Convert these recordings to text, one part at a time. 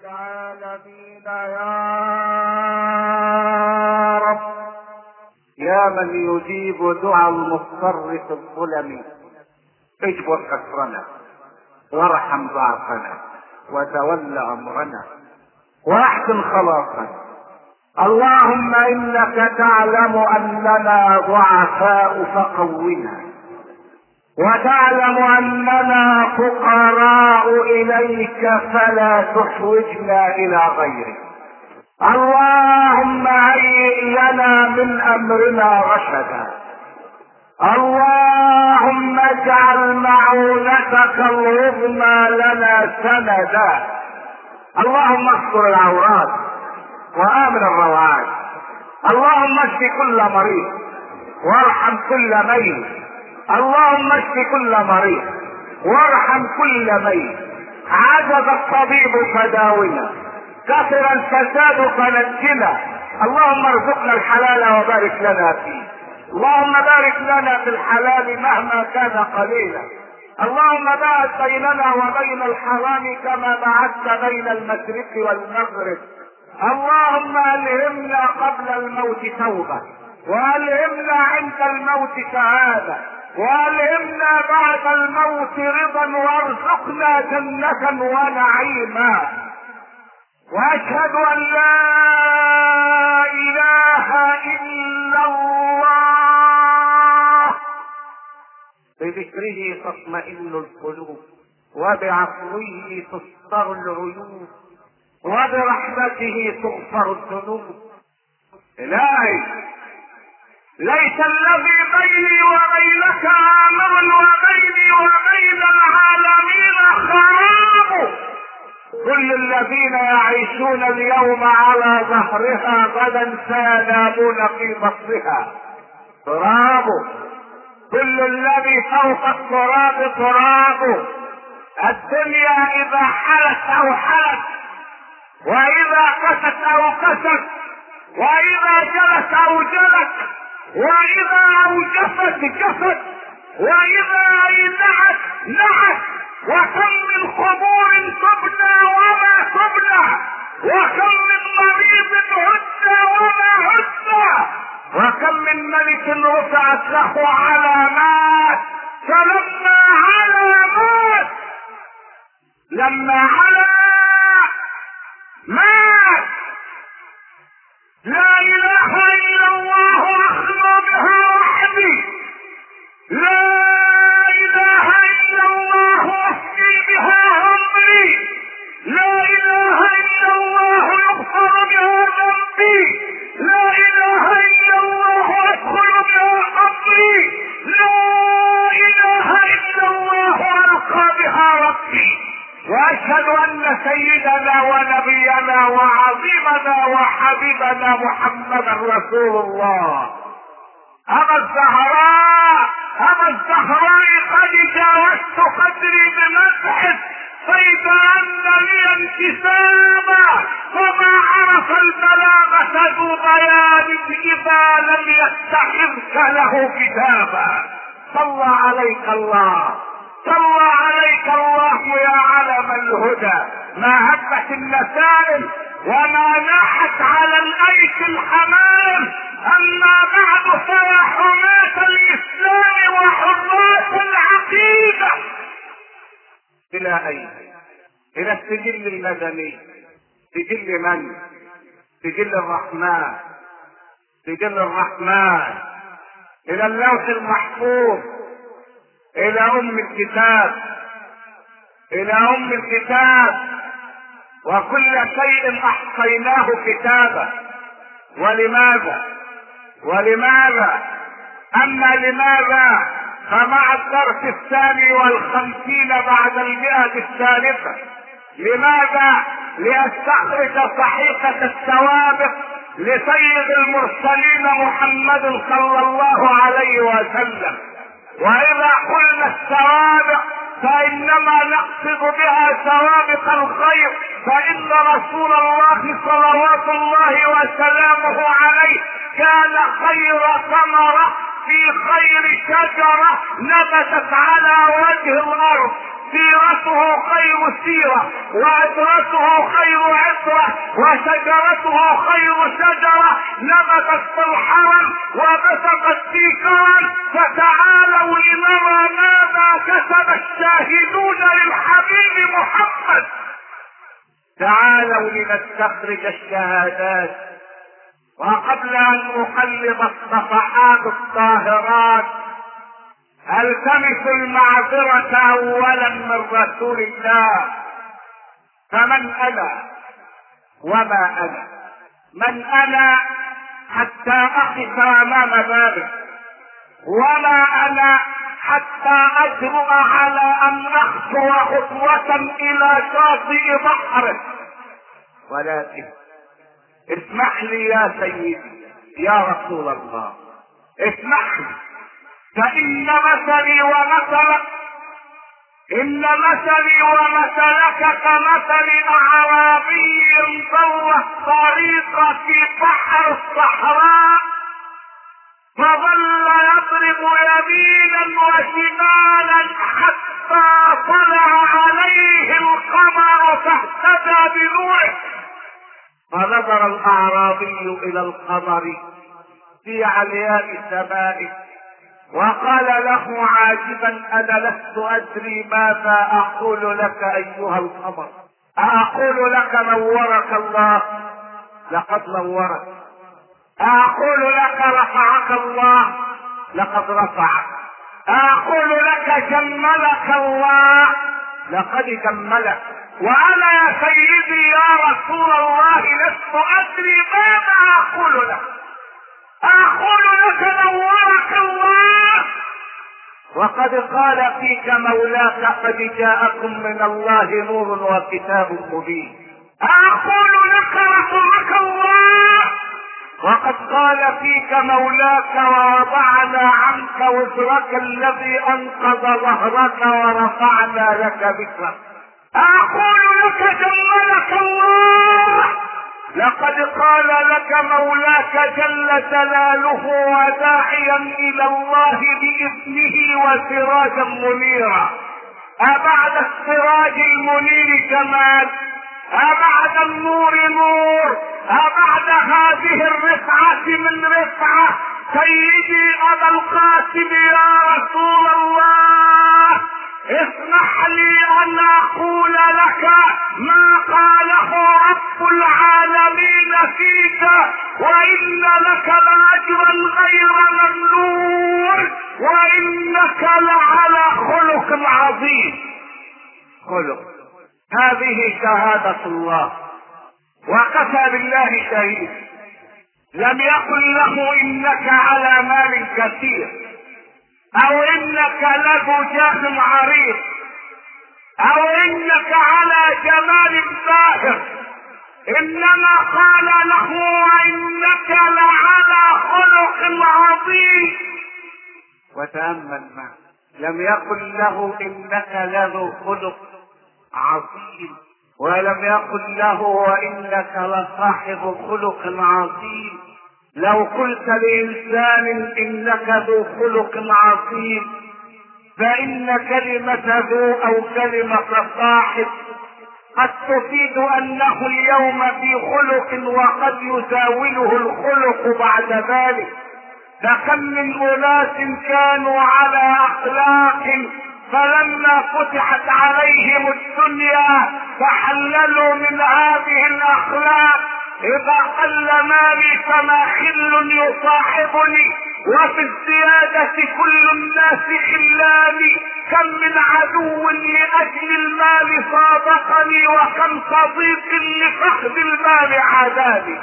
تعالى بينا يا رب، يا من يجيب دعاء المضطر في الظلم، اجبر كسرنا وارحم ضعفنا وتول امرنا واحسن خلاصنا. اللهم انك تعلم اننا ضعفاء فقونا، وتعلم اننا فقراء اليك فلا تحوجنا الى غيرك. اللهم هيئ لنا من امرنا رشدا. اللهم اجعل معونتك العظمى لنا سندا. اللهم استر العورات وامن الروعات. اللهم اشف كل مريض وارحم كل ميت. اللهم اشف كل مريض وارحم كل ميت. عجز الطبيب فداونا، كثر الفساد فنجنا. اللهم ارزقنا الحلال وبارك لنا فيه. اللهم بارك لنا في الحلال مهما كان قليلا. اللهم باعد بيننا وبين الحرام كما بعدت بين المشرق والمغرب. اللهم الهمنا قبل الموت توبه، والهمنا عند الموت شهاده، والهمنا بعد الموت رضا، وارزقنا جنه ونعيما. واشهد ان لا اله الا الله. بذكره تطمئن القلوب، وبعفوه تستر العيوب، وبرحمته تغفر الذنوب. الهي ليس الذي بيني وبينك امر وبيني وبين العالمين خراب. كل الذين يعيشون اليوم على ظهرها غدا سينامون في بطنها تراب. كل الذي فوق التراب تراب. الدنيا اذا حلت او حلت، واذا قست او قست، واذا جلت او جلت، واذا اوجفت جفت، واذا اينعت نعت. وكم من قبور تبنى وما تبنى، وكم من مريض هدى وما هدى، وكم من ملك رفعت له علامات فلما علامات لما على مات. لا اله الا الله اخلو بها وحدي، لا اله الا الله افني بها عمري، لا اله الا الله يغفر بها ذنبي، لا اله الا الله ادخل بها قبري، لا اله الا الله القى بها ربي. واشهد ان سيدنا ونبينا وعظيمنا وحبيبنا محمدا رسول الله. اما الزهراء اما الزهراء قد جاوزت قدري بمدحك، فاذا ان لي انتسابا فما عرف البلاغه ذو بيان اذا لم يتخذك له كتابا. صلى عليك الله، صلى عليك الله يا علم الهدى. ما هبت النسائم وما ناحت على الايس الحمام. اما بعد فيا حماة الاسلام وحراس العقيدة، الى اين؟ الى السجل المدني. سجل من؟ سجل الرحمن، سجل الرحمن. الى اللوح المحفوظ، الى ام الكتاب، الى ام الكتاب. وكل شيء احصيناه كتابا. ولماذا؟ ولماذا؟ اما لماذا فمع الدرس 52 بعد 100 لماذا؟ ليستخرج صحيفة السوابق لسيد المرسلين محمد صلى الله عليه وسلم. واذا قلنا السوابق فانما نقصد بها سوابق الخير، فان رسول الله صلوات الله وسلامه عليه كان خير ثمرة في خير شجرة نبتت على وجه الارض. سيرته خير سيرة، وعترته خير وشجرته خير شجرة نبتت في الحرم وبثقت في كرم. فتعالوا لنرى ماذا كسب الشاهدون للحبيب محمد. تعالوا لنستخرج الشهادات. وقبل ان اقلب الصفحات الطاهرات التمس المعذرة اولا من رسول الله. فمن انا وما انا؟ من انا حتى اقف امام بابه، وما انا حتى اجرؤ على ان اخطو خطوة الى شاطئ بحره. ولكن اسمح لي يا سيدي يا رسول الله، اسمح لي، فإن مثلي ومثلك كمثل أعرابي ضل الطريق في بحر الصحراء فظل يضرب يمينا وشمالا حتى طلع عليه القمر فاهتدى بنوره. فنظر الأعرابي إلى القمر في علياء سمائه وقال له عاجبا: أنا لست أدري ماذا أقول لك أيها القمر. أقول لك نورك الله؟ لقد نورك. أقول لك رفعك الله؟ لقد رفعك. أقول لك جملك الله؟ لقد جملك. وأنا يا سيدي يا رسول الله لست أدري ماذا أقول لك. أقول لك نورك الله، وقد قال فيك مولاك: قد جاءكم من الله نور وكتاب مبين. أقول لك رحمك الله، وقد قال فيك مولاك: ووضعنا عنك وزرك الذي أنقض ظهرك ورفعنا لك ذكرك. أقول لك جملك الله، لقد قال لك مولاك جل جلاله: وداعيا الى الله باذنه وسراجا منيرا. أبعد السراج المنير جمال؟ أبعد النور نور؟ أبعد هذه الرفعة من رفعة؟ سيدي أبا القاسم يا رسول الله، اسمح لي ان اقول لك ما قاله رب العالمين فيك: وان لك لاجرا غير ممنون، وانك لعلى خلق عظيم. خلق، هذه شهادة الله، وكفى بالله شهيد. لم يقل له انك على مال كثير، او انك لذو جاه عريض، او انك على جمال باهر، انما قال له: وانك لعلى خلق عظيم. وتأمل معه، لم يقل له انك لذو خلق عظيم، ولم يقل له وانك لصاحب خلق عظيم. لو قلت لإنسان إنك ذو خلق عظيم فإن كلمة ذو أو كلمة صاحب قد تفيد أنه اليوم في خلق وقد يزاوله الخلق بعد ذلك. فكم من أناس كانوا على أخلاق فلما فتحت عليهم الدنيا فحللوا من هذه الأخلاق: إذا قل مالي فما خل يصاحبني، وفي الزيادة كل الناس خلاني. كم من عدو لأجل المال صادقني، وكم صديق لفقد المال عاداني.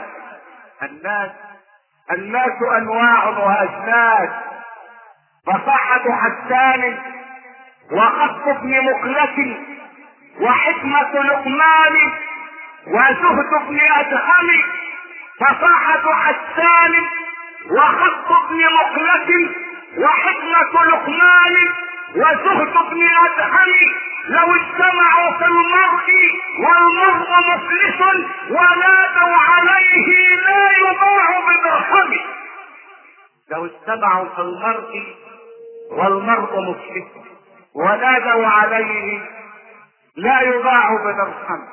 الناس أنواع وأجناس. فصحة حسان، وخط ابن مقلة، وحكمة لقمان، وزهد ابن أدهم. فصاحة حسان وخط ابن مقلة وحكمة لقمان وزهد ابن أدهم لو اجتمعوا في المرء والمرء مفلس ونادوا عليه لا يباع بدرهم. لو اجتمعوا في المرء والمرء مفلس ونادوا عليه لا يباع بدرهم.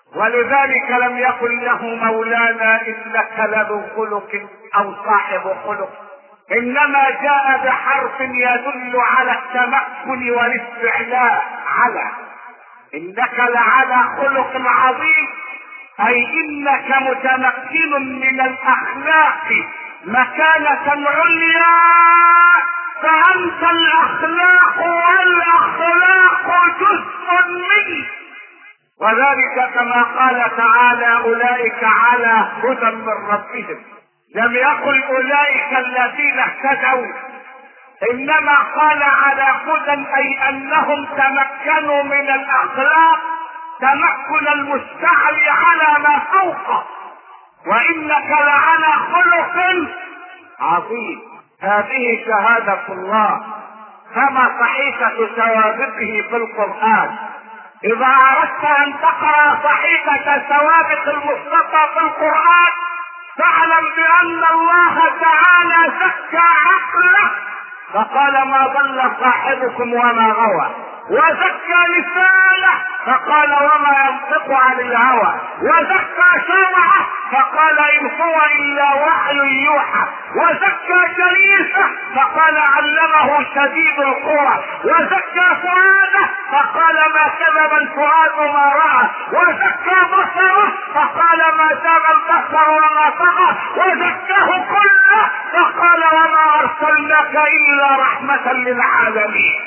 ولذلك لم يقل له مولانا انك لذو خلق او صاحب خلق، انما جاء بحرف يدل على التمكن والاستعلاء على. انك لعلى خلق عظيم، اي انك متمكن من الاخلاق مكانة عليا، فانت الاخلاق والاخلاق جزء منك. وذلك كما قال تعالى اولئك على هدى من ربهم. لم يقل اولئك الذين اهتدوا، انما قال على هدى، اي انهم تمكنوا من الاخلاق تمكن المستعلي على ما فوقه. وانك لعلى خلق عظيم. هذه شهادة الله كما صحيفة سوابقه في القرآن. اذا اردت ان تقرأ صحيفة سوابق المصطفى في القرآن فاعلم بان الله تعالى زكى عقله فقال ما ضل صاحبكم وما غوى، وزكى لسانه فقال وما ينطق عن الهوى، وزكى شرعه فقال ان هو الا وحي يوحى، وزكى جليسه فقال علمه شديد القوى، وزكى فؤاده فقال ما كذب الفؤاد ما راى، وزكى بصره فقال ما زاغ البصر وما طغى، وزكاه كله فقال وما ارسلناك الا رحمة للعالمين.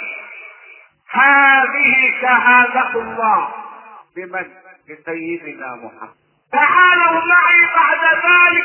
هذه شهادة الله بمن؟ بسيدنا محمد. تعالوا معي بعد ذلك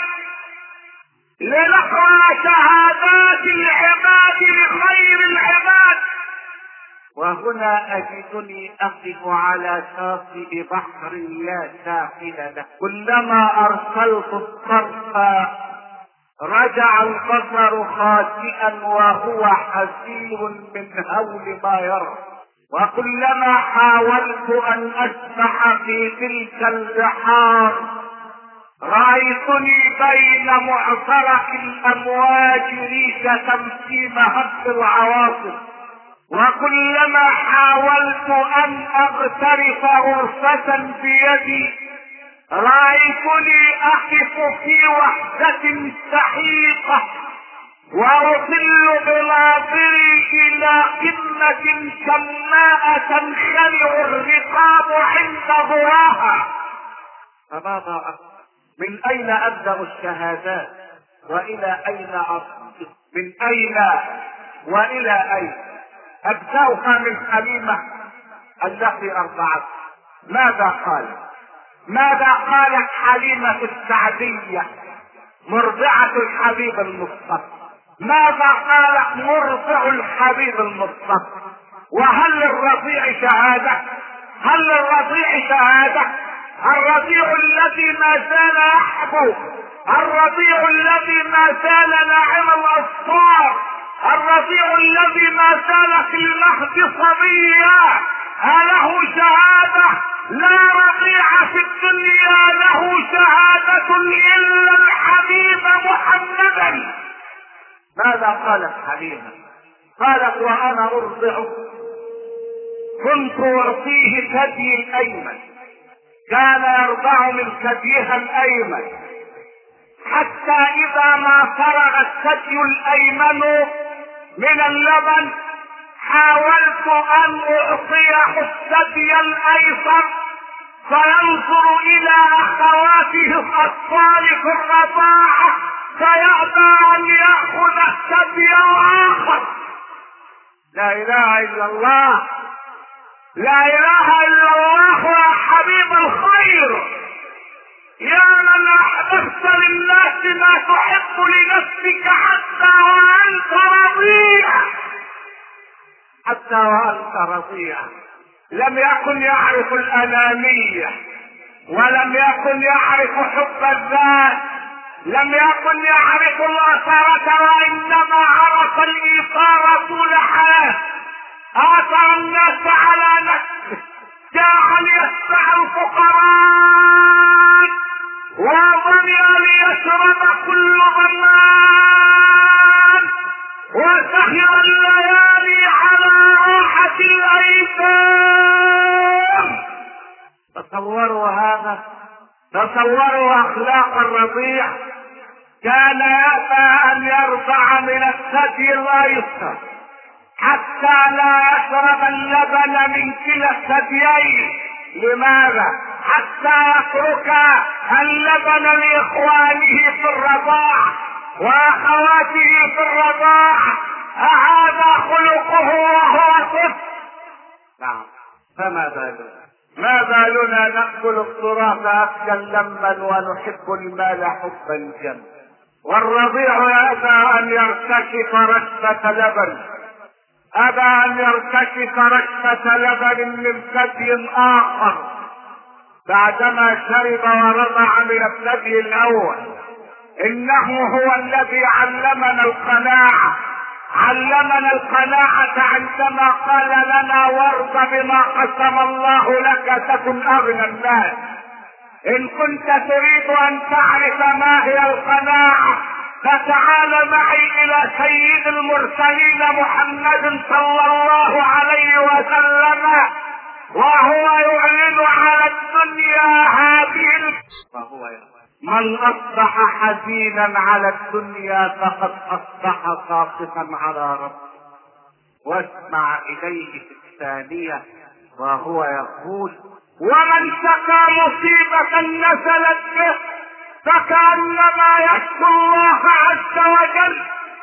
لنقرأ شهادات العباد لخير العباد. وهنا اجدني اقف على شاطئ بحر لا ساحل له، كلما ارسلت الطرف رجع البصر خاسئا وهو حزين من هول ما يرى، وكلما حاولت ان اسبح في تلك البحار رأيتني بين معصرة الامواج ريشة في مهب العواصف، وكلما حاولت ان اغترف غرفة بيدي رأيتني اقف في وحدة سحيقة واطل بناظري الى قمة سماء تنخلع الرقاب عند ضراها. فماذا من اين ابدأ الشهادات والى اين اصل؟ من اين والى اين؟ ابدأها من حليمة التي ارضعت. ماذا قالت حليمة السعدية مرضعة الحبيب المصطفى؟ ماذا قالت مرضع الحبيب المصطفى؟ وهل للرضيع شهادة؟ الرضيع الذي ما زال يحبو، الرضيع الذي ما زال ناعم الاصفار، الرضيع الذي ما زال في المهد صبيا، أله شهادة؟ لا رضيع في الدنيا له شهادة إلا الحبيب محمدا. ماذا قالت حليمة؟ قالت وأنا أرضع كنت أعطيه ثدي الأيمن، كان يرضع من ثديها الأيمن حتى إذا ما فرغ الثدي الأيمن من اللبن حاولت ان اعطيه الثدي الايسر فينظر الى اخواته الاطفال في الرضاعة فيأبى ان يأخذ الثدي الاخر. لا اله الا الله، لا اله الا الله يا حبيب الخير، يا من احببت للناس ما تحب لنفسك حتى وانت رضيع. لم يكن يعرف الانانية، ولم يكن يعرف حب الذات، لم يكن يعرف الاثارة، وانما عرف الايثار طول حياته. اثر الناس على نفسه، جاء ليتبع الفقراء وظني ليشرب كل ضمان، وسهر الليالي على راحة الايتام. تصوروا هذا، تصوروا اخلاق الرضيع. كان يأبى ان يرضع من الثدي الايسر حتى لا يشرب اللبن من كلا الثديين. لماذا؟ حتى يترك اللبن لاخوانه في الرضاع واخواته في الرضاع. هذا خلقه وهو طفل. نعم، فما بالنا؟ ما بالنا نأكل التراث أكلا لما ونحب المال حبا جما؟ والرضيع أبى أن يرتكف رشفة لبن، أبى أن يرتكف رشفة لبن من ثدي آخر بعدما شرب ورضع من الثدي الأول. إنه هو الذي علمنا القناعة، علمنا القناعة عندما قال لنا وارض بما قسم الله لك تكن أغنى الناس. إن كنت تريد أن تعرف ما هي القناعة فتعال معي إلى سيد المرسلين محمد صلى الله عليه وسلم وهو يعلن على الدنيا هذه فهو من أصبح حزينا على الدنيا فقد أصبح ساقطا على ربه. واسمع إليه في الثانية وهو يقول ومن شكى مصيبة نزلت به فكأنما يشكو الله عز وجل.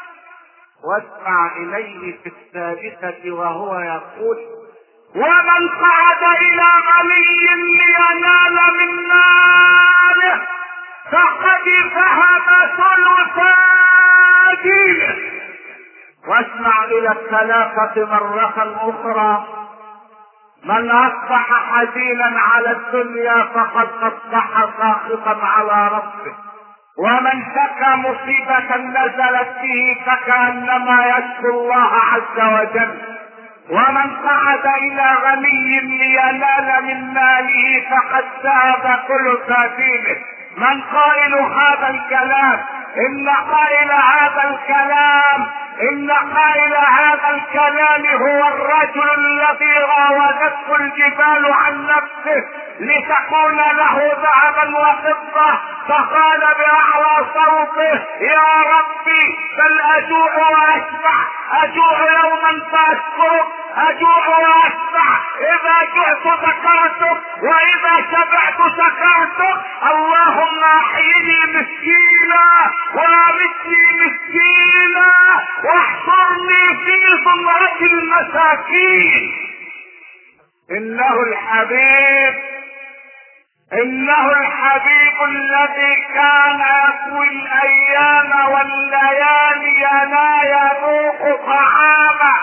واسمع إليه في الثالثة وهو يقول ومن قعد إلى غني لينال من ماله فقد ذهب ثلثا دينه. واسمع إلى الثلاثة مرة أخرى من أصبح حزينا على الدنيا فقد أصبح ساخطا على ربه. ومن شكى مصيبة نزلت به فكأنما يشكو الله عز وجل. ومن قعد إلى غني لينال من ماله فقد ذهب ثلث دينه. من قائل هذا الكلام؟ إن قائل هذا الكلام هو الرجل الذي راودته الجبال عن نفسه لتكون له ذهبا وفضة فقال بأعلى صوته يا ربي بل أجوع وأشبع، أجوع يوما فأشكرك، أجوع وأشبع، إذا جعت ذكرتك وإذا شبعت شكرتك. اللهم أحيني مسكينا وأمتني مسكينا واحشرني في زمرة المساكين. إنه الحبيب الذي كان يطوي الأيام والليالي لا يذوق طعاما،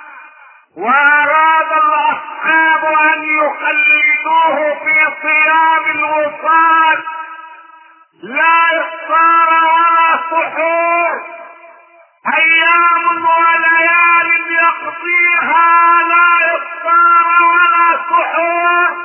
وأراد الأصحاب أن يخلدوه في صيام الوصال لا إفطار ولا سحور، أيام وليال يقضيها لا إفطار ولا سحور.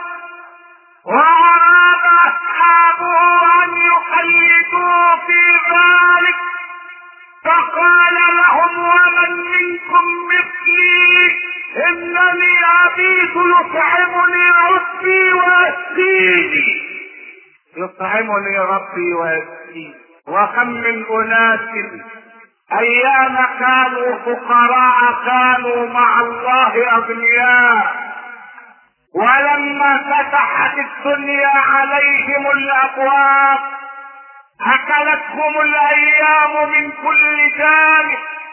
وأراد أصحابه أن يخلدوه في ذلك فقال لهم ومن منكم مثلي إنني أبيت يطعمني ربي ويسقيني، يطعمني ربي ويسقيني. وكم من أناس أيام كانوا فقراء كانوا مع الله أغنياء، ولما فتحت الدنيا عليهم الأبواب أكلتهم الأيام من كل جانب.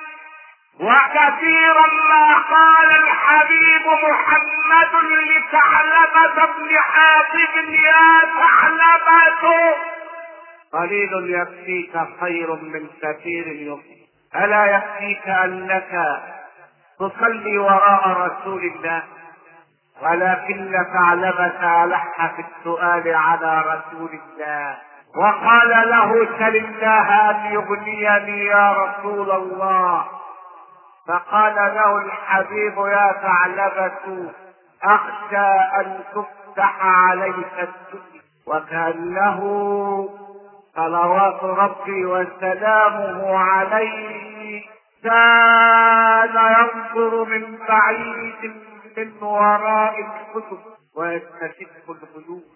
وكثيرا ما قال الحبيب محمد لثعلبة بن حاطب يا ثعلبة قليل يكفيك خير من كثير يكفيك. ألا يكفيك أنك تصلي وراء رسول الله؟ ولكن ثعلبة ألح في السؤال على رسول الله وقال له سل الله أن يغنيني يا رسول الله. فقال له الحبيب يا ثعلبة أخشى أن تفتح عليك الدنيا. وكأنه صلوات ربي وسلامه عليه كان ينظر من بعيد من وراء الكتب ويستشف الغيوب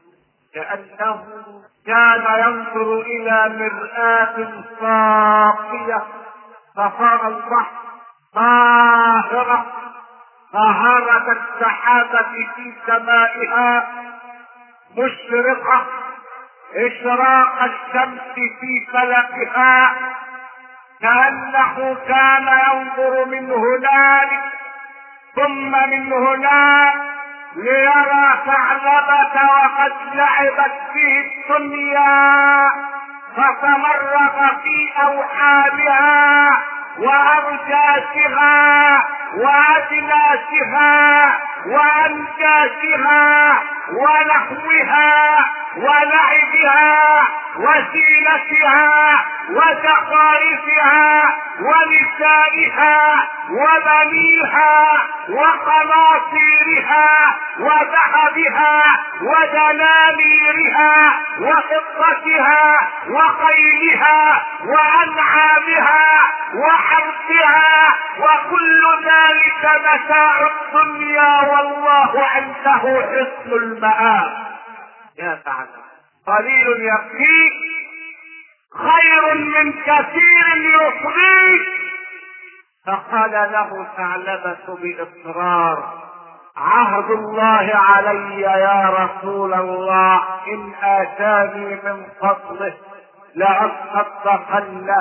كأنه كان ينظر إلى مرآة صافية صفاء البحر طاهرة طهارة السحابة في سمائها مشرقة إشراق الشمس في فلكها. كأنه كان ينظر من هنالك ثم من هناك ليرى ثعلبة وقد لعبت به الدنيا فتمرق في أوحالها وأرجاسها وأجلاسها وأنجاسها ونحوها ولعبها وزينتها وزخارفها ونسائها وبنيها وقناطيرها وذهبها ودنانيرها وفضتها وخيلها وأنعامها وحرثها وكل ذلك متاع الدنيا والله عنده حسن المآب. يا تعالى قليل يكفيك خير من كثير يصغيك. فقال له ثعلبة بإصرار: عهد الله علي يا رسول الله إن آتاني من فضله لأصدقن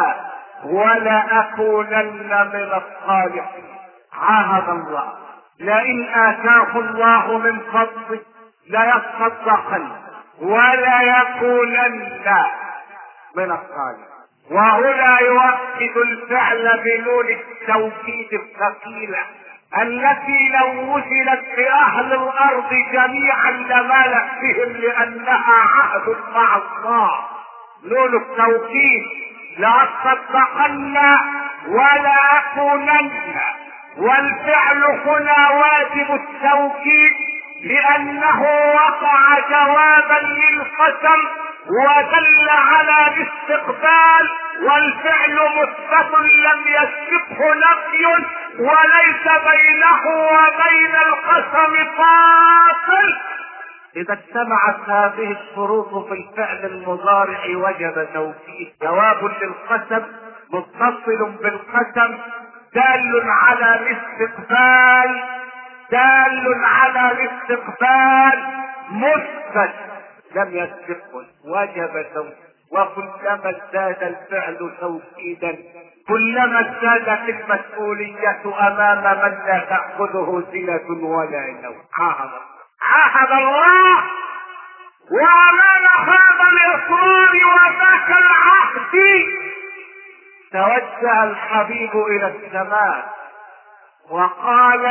ولأكونن من الصالحين. عهد الله لئن آتاه الله من فضله ليصدقن وليكونن من الصالحين. وهنا يؤكد الفعل بنون التوكيد الثقيلة التي لو وجدت في أهل الأرض جميعا لمالت بهم لأنها عهد مع الله. نون التوكيد لأصدقن ولأكونن، والفعل هنا واجب التوكيد لأنه وقع جوابا للقسم ودل على الاستقبال، والفعل مثبت لم يسبقه نفي وليس بينه وبين القسم فاصل. إذا اجتمعت هذه الشروط في الفعل المضارع وجب توكيد. جواب للقسم متصل بالقسم دال على الاستقبال، دال على الاستقبال مثبت لم يسبقه وجب توكيد. وكلما ازداد الفعل توكيدا كلما ازدادت المسؤولية امام من لا تأخذه سنة ولا نوم. عاهد الله وامام هذا الاصرار وذاك العهد توجه الحبيب الى السماء وقال: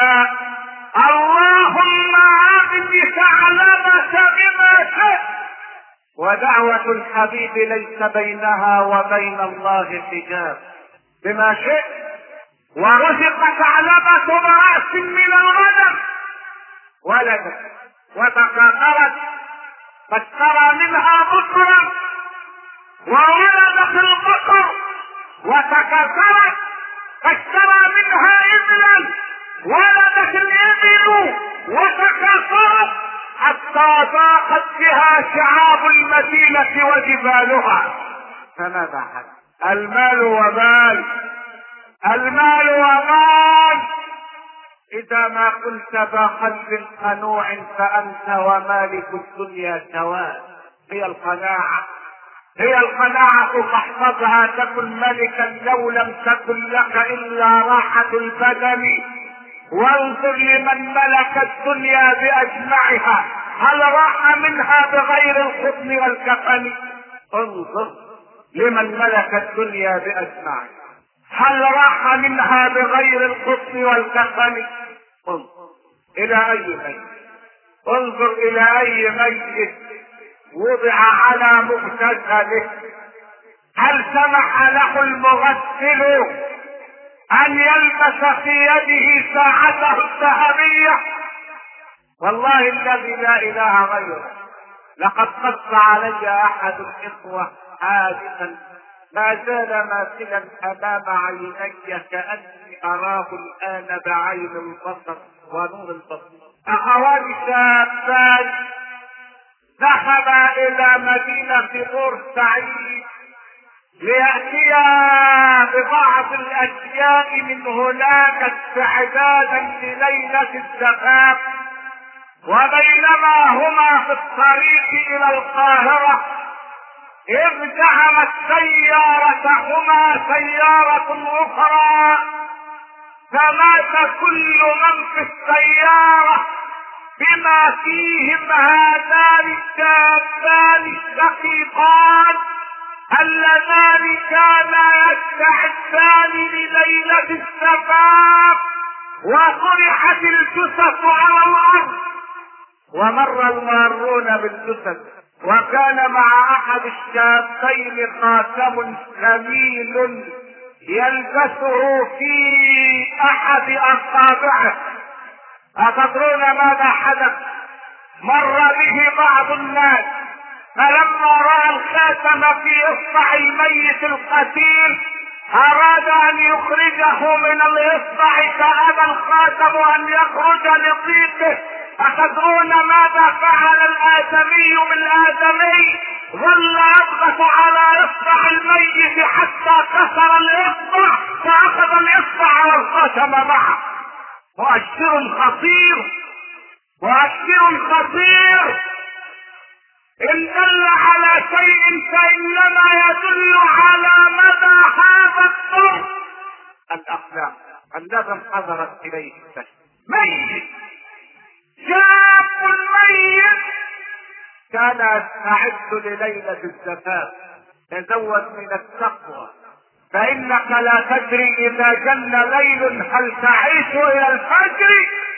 اللهم اغن ثعلبة بما شئت. ودعوة الحبيب ليس بينها وبين الله حجاب. بما شئت. ورزق ثعلبة برأس من الغنم ولدت وتكاثرت فاشترى منها بقرا وولدت البقر وتكاثرت فاشترى منها ابلا ولدت الابل وتكاثرت حتى ضاقت بها شعاب المدينة وجبالها. فماذا حدث؟ المال ومال، المال ومال. إذا ما كنت ذا قلب قنوع فأنت ومالك الدنيا سواء. هي القناعة، هي القناعة فاحفظها تكن ملكا لو لم تكن لك إلا راحة البدن. وانظر لمن ملك الدنيا بأجمعها هل راح منها بغير الحضن والكفن؟ انظر لمن ملك الدنيا بأجمعها هل راح منها بغير الحضن والكفن؟ انظر إلى أي ميت، انظر إلى أي ميت وضع على مغتسله هل سمح له المغسل أن يلبس في يده ساعته الذهبية؟ والله الذي لا إله غيره لقد قص علي أحد الإخوة حادثا ما زال ماثلا أمام عيني كأني أراه الآن بعين البصر ونور البصر. أخوان شابان ذهب الى مدينة بورسعيد ليأتيا ببعض الاشياء من هناك استعدادا لليلة الزفاف. وبينما هما في الطريق الى القاهرة اذ دعمت سيارتهما سيارة اخرى، فمات كل من في السيارة بما فيهم هذان الشابان الشقيقان اللذان كانا يستعدان لليلة الزفاف. وطرحت الجثث على الارض، ومر المارون بالجثث، وكان مع احد الشابين خاتم ثمين يلبسه في احد اصابعه. أتدرون ماذا حدث؟ مر به بعض الناس، فلما رأى الخاتم في اصبع الميت القتيل اراد ان يخرجه من الاصبع، فابى الخاتم ان يخرج لضيقه. أتدرون ماذا فعل الآدمي بالآدمي؟ ظل يضغط على اصبع الميت حتى كسر الاصبع، فاخذ الاصبع والخاتم معه. مؤشر خطير، مؤشر خطير. ان دل على شيء فانما يدل على مدى هذا الضر. الاخلاق الذي حضرت اليه السجن، ميت شاب ميت كان يستعد لليلة الزفاف. تزود من التقوى، فانك لا تدري اذا جن ليل هل تعيش الى الفجر.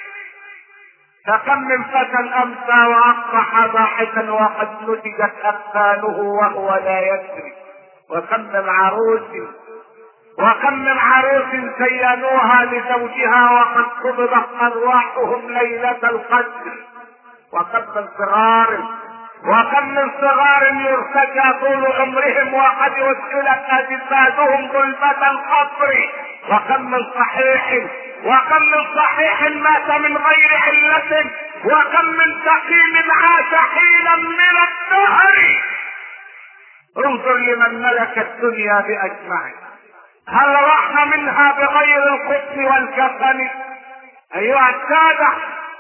فكم من فتى امسى واصبح ضاحكا وقد نتجت اكفانه وهو لا يدري. وكم من عروس زينوها لزوجها وقد قبضت ارواحهم ليلة القدر. وكم من صغار يرتجى طول عمرهم وقد ادخلت اجسادهم ظلمة القبر. وكم من صحيح مات من غير علة، وكم من سقيم عاش حينا من الدهر. انظر لمن ملك الدنيا باجمعها، هل راح منها بغير القطن والكفن؟ ايها السادة،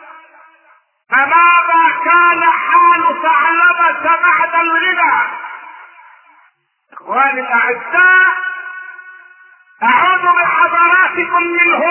فماذا كان حال ثعلبة بعد الغنى؟ اخواني الاعزاء، اعود بحضراتكم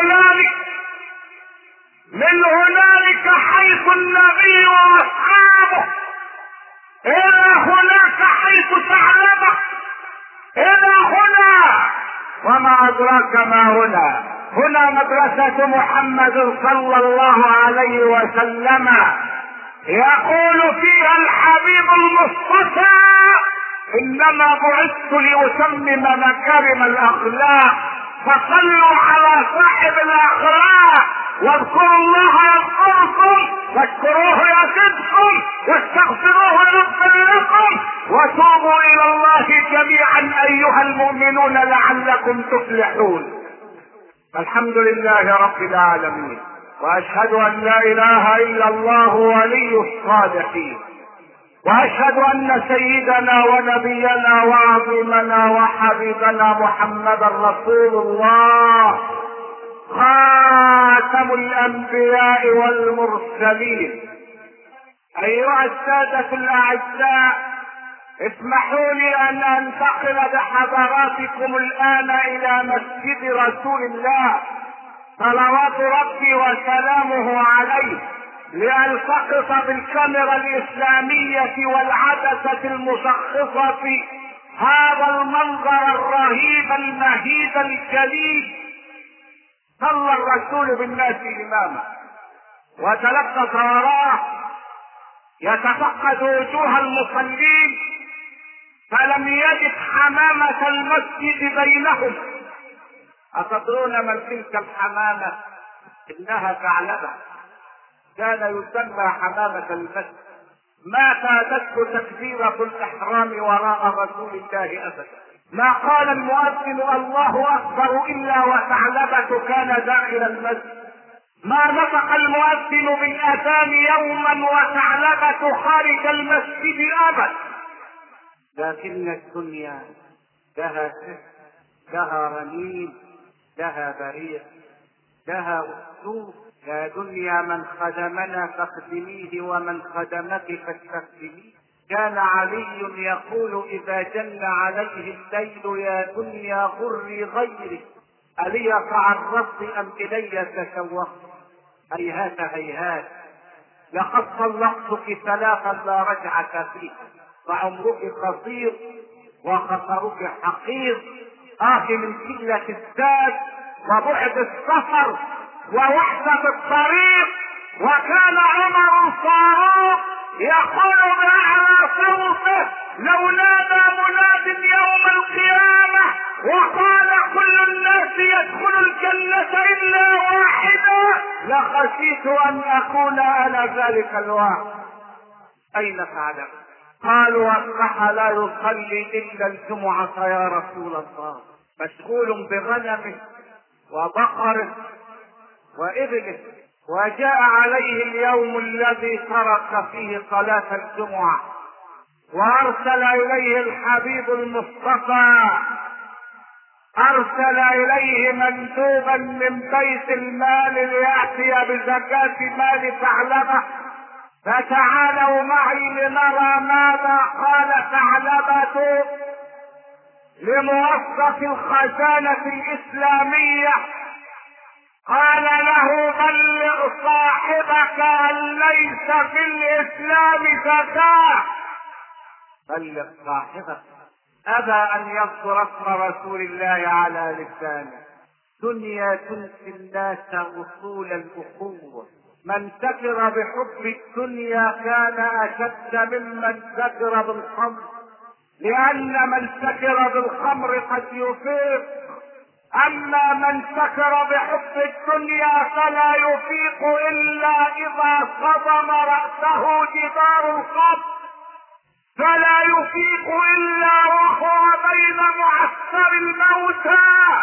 من هنالك حيث النبي واصحابه الى هناك حيث ثعلبة، الى هنا. وما ادراك ما هنا مدرسة محمد صلى الله عليه وسلم، يقول فيها الحبيب المصطفى: انما بعثت لاتمم مكارم الاخلاق، فصلوا على صاحب الاخلاق، واذكروا الله يذكركم، واشكروه يزدكم، واستغفروه يغفر لكم، وتوبوا الى الله جميعا ايها المؤمنون لعلكم تفلحون. الحمد لله رب العالمين، واشهد ان لا اله الا الله ولي الصالحين، واشهد ان سيدنا ونبينا وعظيمنا وحبيبنا محمدا رسول الله، خاتم الانبياء والمرسلين. ايها السادة الاعزاء، اسمحوا لي ان انتقل بحضراتكم الان الى مسجد رسول الله صلوات ربي وسلامه عليه، لألتقط بالكاميرا الإسلامية والعدسة المشخصة هذا المنظر الرهيب المهيب الجليل. صلى الرسول بالناس إماما وتلقى وراءه يتفقد وجوه المصلين، فلم يجد حمامة المسجد بينهم. أتدرون من تلك الحمامة؟ إنها ثعلبة، كان يسمى حمامة المسجد. ما فاتته تكبيرة الإحرام وراء رسول الله أبدا، ما قال المؤذن الله أكبر إلا وثعلبة كان داخل المسجد. ما نطق المؤذن بالاذان يوما وثعلبة خارج المسجد ابدا. لكن الدنيا لها سحر، لها رنين، لها بريق، لها اسلوب. يا دنيا من خدمنا فاخدميه ومن خدمك فاستخدميه. كان علي يقول اذا جن عليه الليل يا دنيا غري غيري الي تعرضت ام الي تشوقت. هيهات هيهات، لقد طلقتك ثلاثا لا رجعة فيه، فعمرك قصير وخطرك حقير. من قلة الزاد وبعد السفر ووحدة الطريق. وكان عمر الفاروق يقول بأعلى صوته لو نادى مناد يوم القيامة وقال كل الناس يدخل الجنة إلا واحدا لخشيت أن أكون أنا ذلك الواحد. أين ثعلبة؟ قالوا أصبح لا يصلي إلا الجمعة يا رسول الله، مشغول بغنمه وبقره وإبله. وجاء عليه اليوم الذي ترك فيه صلاة الجمعة، وأرسل إليه الحبيب المصطفى، أرسل إليه مندوبا من بيت المال ليأتي بزكاة مال ثعلبة. فتعالوا معي لنرى ماذا قال ثعلبة لموظف الخزانة الإسلامية. قال له بلغ صاحبك أن ليس في الإسلام زكاة. بلغ صاحبك. أبى أن يذكر اسم رسول الله على لسانه. دنيا تنسي الناس أصول الأخوة. من سكر بحب الدنيا كان أشد ممن سكر بالخمر، لأن من سكر بالخمر قد يفيق، أما من سكر بحب الدنيا فلا يفيق إلا إذا صدم رأسه جدار القبر، فلا يفيق إلا وهو بين معسكر الموتى.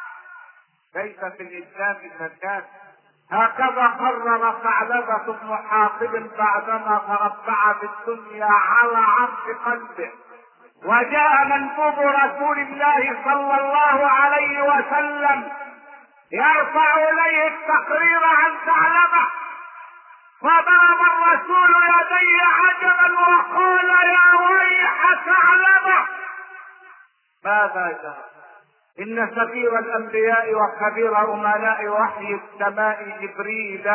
ليس في الإسلام زكاة. هكذا قرر ثعلبة بن حاطب بعدما تربع في الدنيا على عرش قلبه. وجاء مندوب رسول الله صلى الله عليه وسلم يرفع اليه التقرير عن ثعلبة، فضرب الرسول يديه عجبا وقال يا ويح ثعلبة. ماذا جاء؟ إن سفير الأنبياء وكبير أمناء وحي السماء جبريل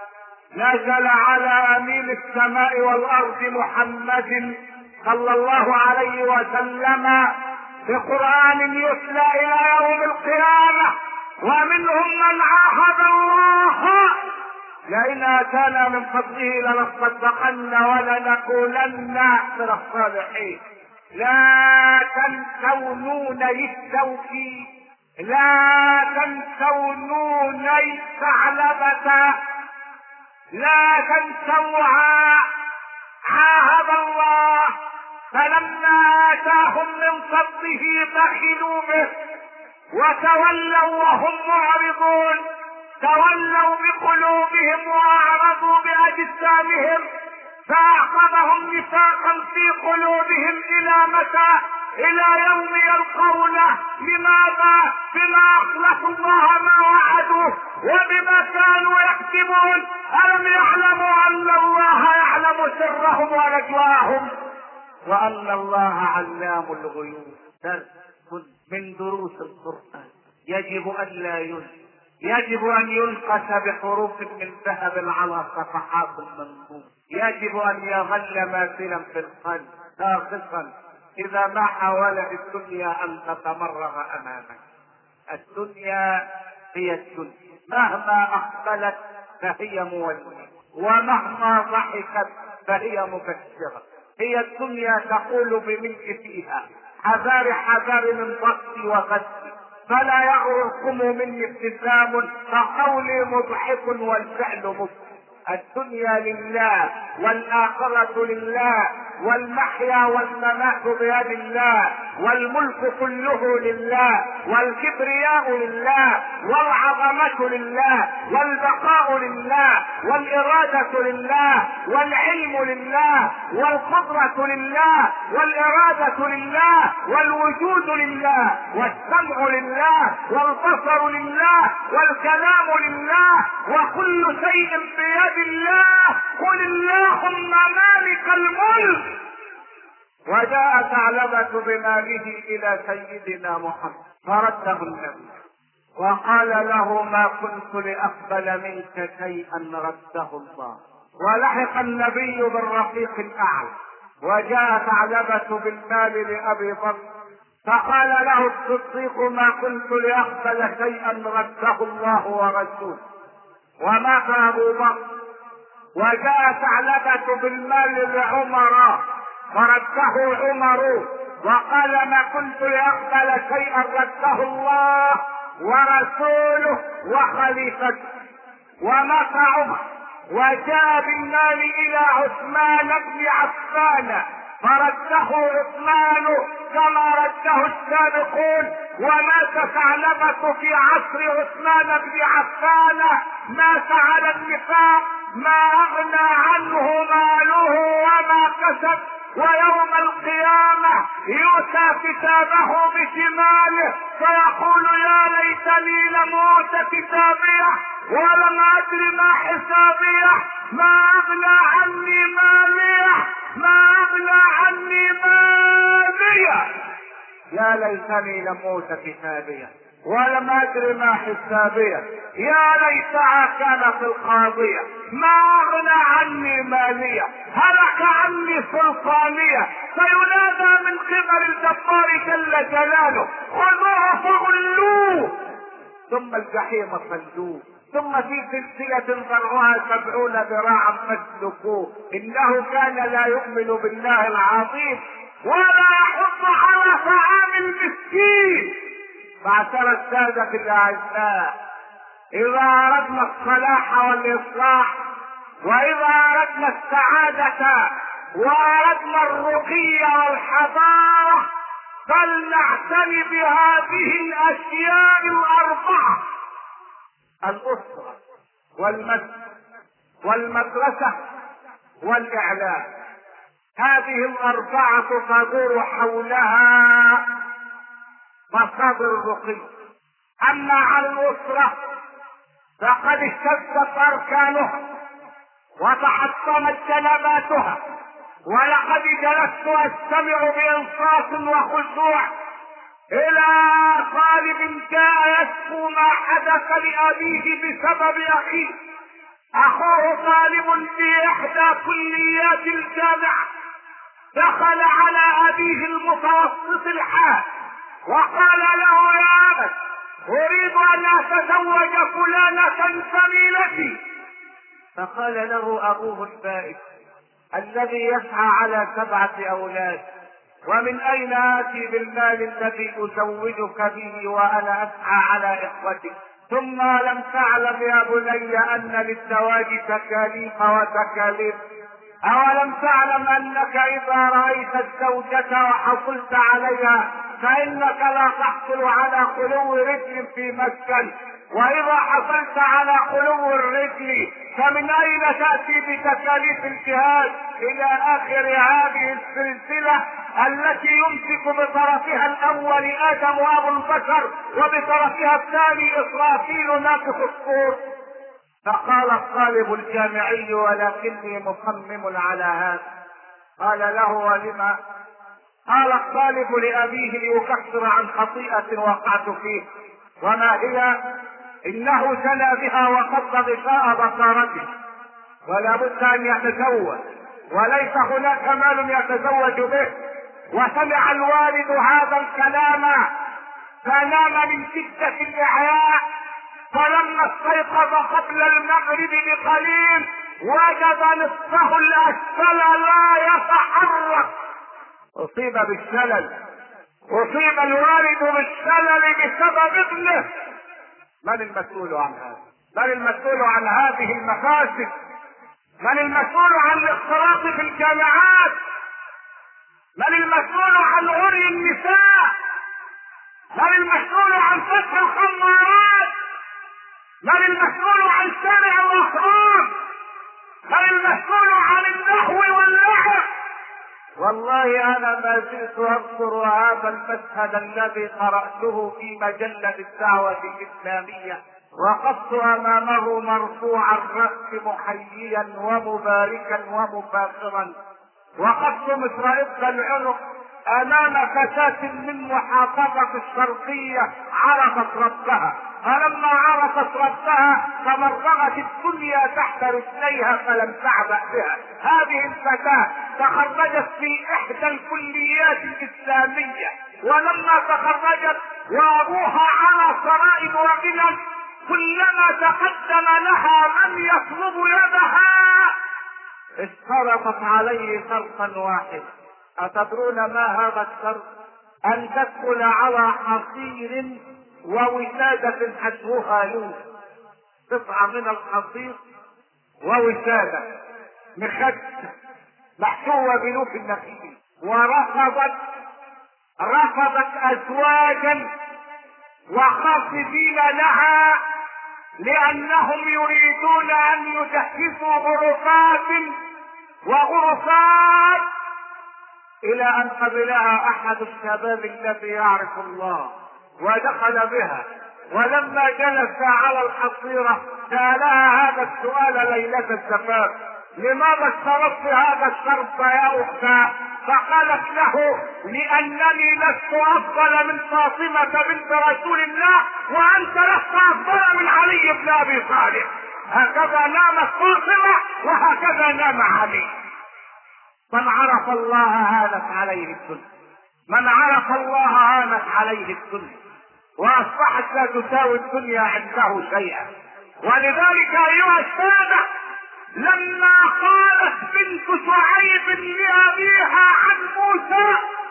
نزل على أمين السماء والأرض محمد صلى الله عليه وسلم بقرآن يتلى إلى يوم القيامة، ومنهم من عاهد الله لئن آتانا من فضله لنصدقن ولنكونن من الصالحين. لا تنسوا نوني التوكيد، لا تنسوا نوني ثعلبة، لا تنسوها. عاهد الله، فلما آتاهم من فضله بخلوا به وتولوا وهم معرضون. تولوا بقلوبهم واعرضوا باجسامهم، فاخذهم نفاقا في قلوبهم. الى متى؟ الى يوم يلقونه. لماذا؟ بما اخلفوا الله ما وعدوه وبما كانوا يكذبون. الم يعلموا ان الله يعلم سرهم ونجواهم وان الله علام الغيوب. درس من دروس القرآن يجب ان لا ينسى، يجب ان ينقش بحروف من ذهب على صفحات المنظوم، يجب ان يظل ماثلا في القلب ناقصا اذا ما حاولت الدنيا ان تتمرغ امامك. الدنيا هي الدنيا، مهما اقبلت فهي مولية، ومهما ضحكت فهي مبشرة. هي الدنيا تقول بملك فيها حذار حذار من ضغطي وغسي، فلا يغركم مني ابتسام فقولي مضحك والفعل مبكي. الدنيا لله والآخرة لله، والمحيا والممات بيد الله، والملك كله لله، والكبرياء لله، والعظمة لله، والبقاء لله، والإرادة لله، والعلم لله، والقدرة لله، والإرادة لله، والوجود لله، والسمع لله، والبصر لله، والكلام لله، وكل شيء بيد الله. قل اللهم مالك الملك. وجاء ثعلبة بماله إلى سيدنا محمد فرده النبي وقال له ما كنت لأقبل منك شيئا رده الله. ولحق النبي بالرفيق الأعلى، وجاء ثعلبة بالمال لأبي بكر فقال له الصديق ما كنت لأقبل شيئا رده الله ورسوله. ومات أبو بكر. وجاء ثعلبة بالمال لعمر فرده عمر وقال ما كنت لأقبل شيئا رده الله ورسوله وخليفته. ومات عمر. وجاء بالمال إلى عثمان بن عفان فرده عثمان كما رده السابقون. ومات ثعلبة في عصر عثمان بن عفان، مات على النفاق، ما أغنى عنه ماله وما كسب، ويوم القيامة يؤتى كتابه بشماله فيقول يا ليتني لموت كتابيه ولم أدر ما حسابيه، ما أغنى عني ماليه، ما أغنى عني ماليه، يا ليتني لموت كتابيه ولم أدر ما حسابيه، يا ليتها كانت القاضية، ما أغنى عني مالية، هلك عني سلطانية. فينادى من قبل الجبار جل جلاله خذوه فغلوه ثم الجحيم صلوه ثم في سلسلة ذرعها 70 ذراعا فاسلكوه إنه كان لا يؤمن بالله العظيم ولا يحض على طعام المسكين. معشر السادة الأعزاء، إذا أردنا الصلاح والإصلاح، وإذا أردنا السعادة، وأردنا الرقي والحضارة، فلنعتني بهذه الأشياء الأربعة: الأسرة والمسجد والمدرسة والإعلام. هذه الأربعة تدور حولها مصادر الرقي. أما على الأسرة فقد اشتدت أركانها وتحطمت جنباتها، ولقد جلست أستمع بإنصاف وخشوع إلى طالب جاء يشكو ما حدث لأبيه بسبب أخيه. أخوه طالب في إحدى كليات الجامعة، دخل على أبيه المتوسط الحال وقال له يا أبت أريد أن أتزوج فلانة زميلتي. فقال له أبوه البائس الذي يسعى على 7 أولاد: ومن أين آتي بالمال الذي أزوجك به وأنا أسعى على إخوتك؟ ثم لم تعلم يا بني أن للزواج تكاليف وتكاليف؟ أولم تعلم أنك إذا رأيت الزوجة وحصلت عليها فإنك لا تحصل على خلو رجل في مسكن، وإذا حصلت على خلو الرجل فمن أين تأتي بتكاليف الجهاد؟ إلى آخر هذه السلسلة التي يمسك بطرفها الأول آدم وأبو البشر وبطرفها الثاني إسرافيل ناقص الصور. فقال الطالب الجامعي ولكني مصمم على هذا. قال له ولما؟ قال الطالب لأبيه ليكفر عن خطيئة وقعت فيه. وما هي؟ إنه زنى بها وقض غشاء بصارته ولا بد أن يتزوج، وليس هناك مال يتزوج به. وسمع الوالد هذا الكلام فنام من شدة الإعياء، فلما استيقظ قبل المغرب بقليل وجد نصفه الأسفل لا يتحرك. أصيب بالشلل، أصيب الوالد بالشلل بسبب ابنه. من المسؤول عن هذا؟ من المسؤول عن هذه المفاسد؟ من المسؤول عن الاختلاط في الجامعات؟ من المسؤول عن عري النساء؟ من المسؤول عن فتح الخمارات؟ من المسؤول عن سمع واخراج؟ من المسؤول عن اللهو واللعب؟ والله انا ما زلت اذكر هذا المشهد الذي قراته في مجله الدعوه الاسلاميه، وقفت امامه مرفوع الراس محييا ومباركا ومفاخرا، وقفت مثل ابقى العنق امام فتاة من محافظة الشرقية عرفت ربها، فلما عرفت ربها تمرغت الدنيا تحت رجليها فلم تعبأ بها. هذه الفتاة تخرجت في احدى الكليات الاسلامية، ولما تخرجت وابوها على ثراء وغنى، كلما تقدم لها من يطلب يدها اشترطت عليه شرطا واحدا. أتدرون ما هذا الشرط؟ أن تدخل على حصير ووسادة حشوها لوح، قطعة من الحصير ووسادة مخد محشوة بلوح النخيل، رفضت أزواجا وخاطبين لها لأنهم يريدون أن يجهزوا غرفات وغرفات، إلى أن قبلها أحد الشباب الذي يعرف الله ودخل بها، ولما جلس على الحصيرة سألها هذا السؤال ليلة الزفاف: لماذا اشترطت هذا الشرط يا أختاه؟ فقالت له: لأنني لست أفضل من فاطمة بنت رسول الله، وأنت لست أفضل من علي بن أبي طالب. هكذا نامت فاطمة وهكذا نام علي. من عرف الله هانت عليه الدنيا، من عرف الله هانت عليه الدنيا، واصبحت لا تساوي الدنيا عنده شيئا. ولذلك ايها الساده، لما قالت بنت شعيب لابيها عن موسى: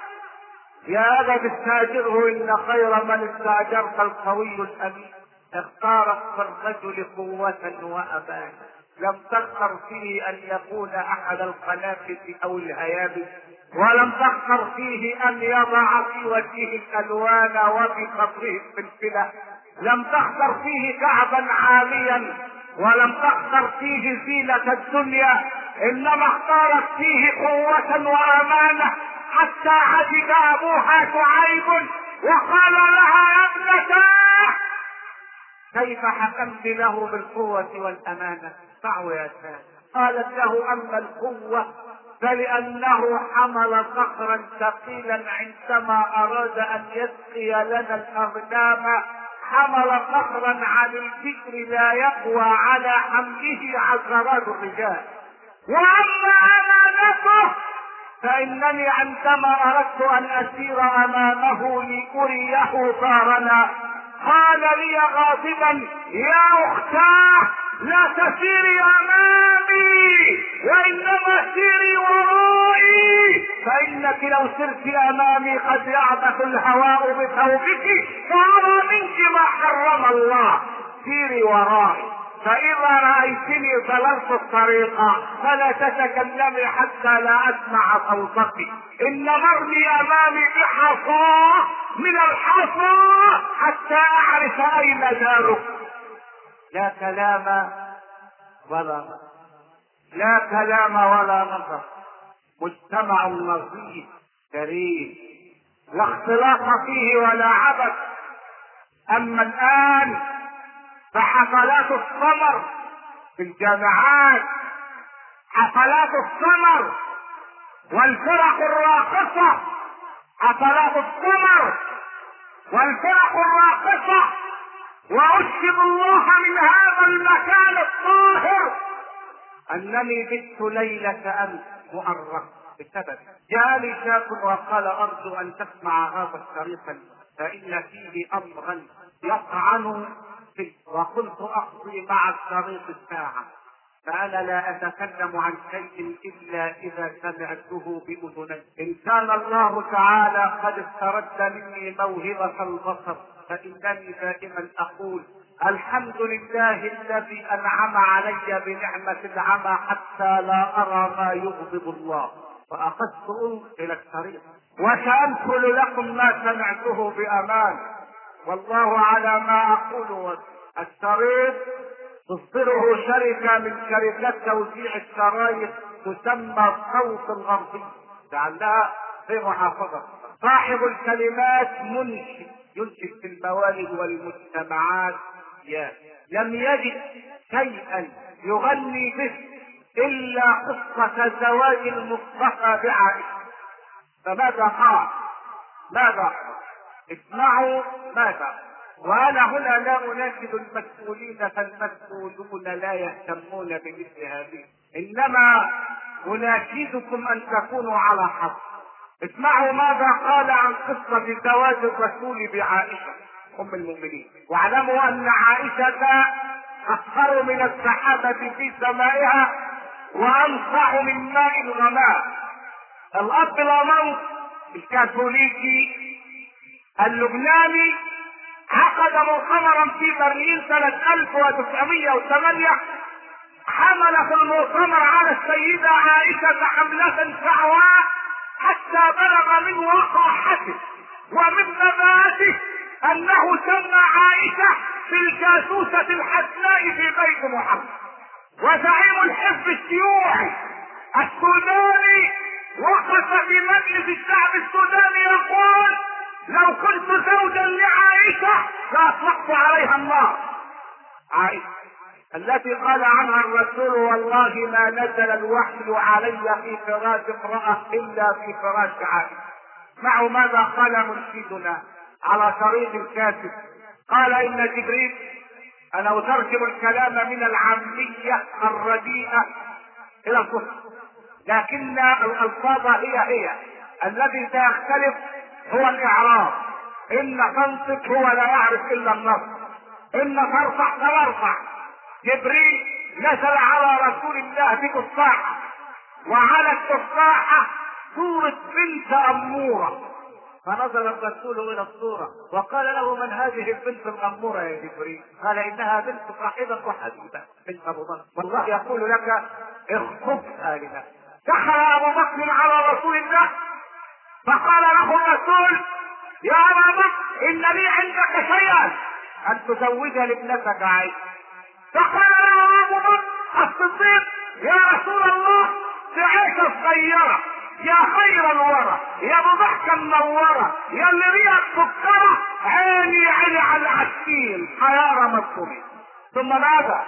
يا ابا استاجره ان خير من استاجرت القوي الامين، اختارت في الرجل قوه وابانا، لم تختر فيه ان يكون احد القنافذ او الهيابس، ولم تختر فيه ان يضع في وجهه الالوان وفي خطره الفلفله، لم تختر فيه كعبا عاليا، ولم تختر فيه زينة الدنيا، انما اختارت فيه قوة وامانة، حتى عجب ابوها شعيب وقال لها: يا ابنتاه كيف حكمت له بالقوة والامانة؟ اسمعوا يا سادة. قالت له: اما القوة فلانه حمل صخرا ثقيلا عندما اراد ان يسقي لنا الاغنام، حمل صخرا عن الفكر لا يقوى على حمله عشرات الرجال. واما امانته فانني عندما اردت ان اسير امامه لاريه دارنا قال لي غاضبا: يا اختاه لا تسيري امامي وانما سيري ورائي، فانك لو سرت امامي قد يعبث الهواء بثوبك فارى منك ما حرم الله. سيري ورائي، فاذا رايتني ضللت الطريق فلا تتكلمي حتى لا اسمع صوتك، انما ارمي امامي بحصاه من الحصى حتى اعرف اين دارك. لا كلام ولا نظر، لا كلام ولا نظر، مجتمع نظيف كريم لا اختلاط فيه ولا عبث. اما الان فحفلات السمر في الجامعات، حفلات السمر والفرق الراقصة، حفلات السمر والفرق الراقصة، واشهد الله من هذا المكان الطاهر انني بت ليلة امس مؤرق بسبب جاءني شاب وقال: ارجو ان تسمع هذا الشريط فان فيه امرا يطعن فيه. وكنت اقضي مع الشريط الساعة، فانا لا اتكلم عن شيء الا اذا سمعته باذني. ان كان الله تعالى قد استرد مني موهبة البصر فانني دائما اقول: الحمد لله الذي انعم علي بنعمة العمى حتى لا ارى ما يغضب الله. فأخذت إلى الطريق وسأنقل لكم ما سمعته بأمان، والله على ما أقول وكيل. الشريط تصدره شركة من شركات توزيع الشرايط تسمى الصوت الغربي، لعلها في محافظة. صاحب الكلمات منشد، ينشد في الموالد والمجتمعات. لم يجد شيئا يغني به إلا قصة زواج المصطفى بعائشة. فماذا قال؟ ماذا؟ اسمعوا ماذا. وانا هنا لا اناشد المسؤولين، فالمسؤولون لا يهتمون بمثل هذه، انما اناشدكم ان تكونوا على حق. اسمعوا ماذا قال عن قصة زواج الرسول بعائشة ام المؤمنين. واعلموا ان عائشة اكثر من السحابة في سمائها وانصح من ماء الغمام. الاب لامونت الكاثوليكي اللبناني عقد مؤتمرا في برلين سنة 1908، حمل في المؤتمر على السيدة عائشة حملة شعواء حتى بلغ من وقاحته ومن نباته انه سمى عائشة في الجاسوسة الحسناء في بيت محمد. وزعيم الحزب الشيوعي السوداني وقف في مجلس الشعب السوداني يقول: لو كنت زوجا لعائشة لأطلقت عليها النار. عائشة التي قال عنها الرسول: والله ما نزل الوحي علي في فراش امرأة إلا في فراش عائشة. اسمعوا ماذا قال منشدنا على شريط الكاتب. قال: إن جبريل، أنا أترجم الكلام من العامية الرديئة إلى الفصحى، لكن الألفاظ هي الذي سيختلف هو الإعراب. إن تنطق هو لا يعرف إلا النص، إن ترفع فيرفع. جبريل نزل على رسول الله بتفاحة، وعلى التفاحة صورة بنت أمورة، فنظر الرسول إلى الصورة وقال له: من هذه البنت الأمورة يا جبريل؟ قال: إنها بنت صاحبة وحبيبة بنت أبو بكر، والله يقول لك اخطبها لنا. دخل أبو بكر على رسول الله فقال له الرسول: يا أبا بكر، إن لي عندك شيئا، أن تزوج لابنتك عائشة. فقال له أبو بكر الصديق: يا رسول الله، دي عائشة صغيرة، يا خير الورى، يا ابو ضحكة منورة، يا اللي ريقك سكرة، عيني عيني على العسكين حيارة مذكورين. ثم ماذا؟